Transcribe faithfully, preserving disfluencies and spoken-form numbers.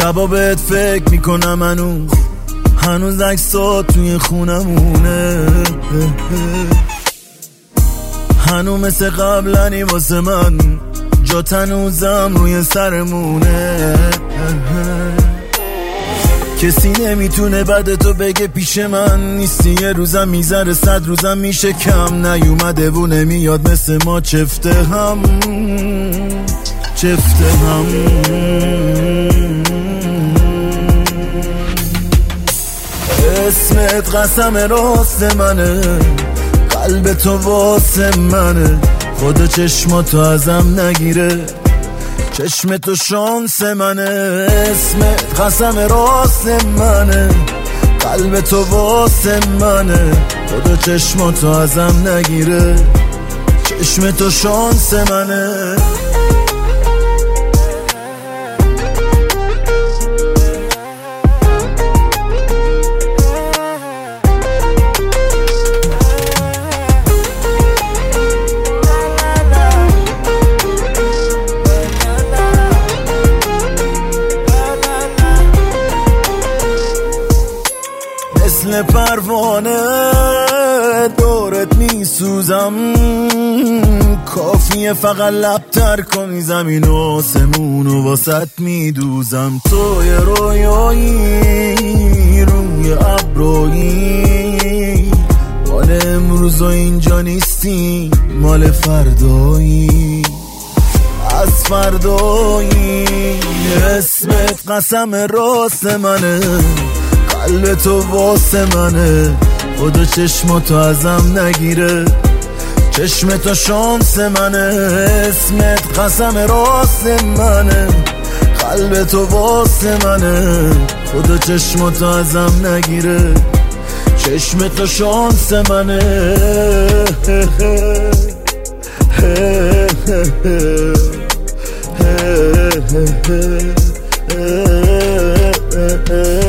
شبا بهت فکر میکنم هنوز هنوز عکسات توی خونمونه، هنوز مثل قبلنی واسه من، جات هنوزم روی سرمونه. کسی نمیتونه بعد تو بگه پیش من نیستی، یه روزم میذاره صد روزم میشه کم، نیومده و نمیاد مثل ما چفته هم چفته هم. اسمت قسم راست منه، قلب تو واسه منه، خدا چشماتو ازم نگیره، چشم تو شانس منه. اسمت قسم راست منه، قلب تو واسه منه، خدا چشماتو ازم نگیره، چشم تو شانس منه. مثل پروانه دورت میسوزم، کافیه فقط لبتر کنی زمین و آسمون و واسط میدوزم. تو یه رویایی روی ابرویی، مال امروز و اینجا نیستی، مال فردایی از فردایی. اسمت قسم راست منه، قلب تو واسه منه، خدا چشماتو ازم نگیره، چشم تو شانس منه. اسمت قسم راست منه، قلب تو واسه منه، خدا چشماتو ازم نگیره، چشم تو شانس منه.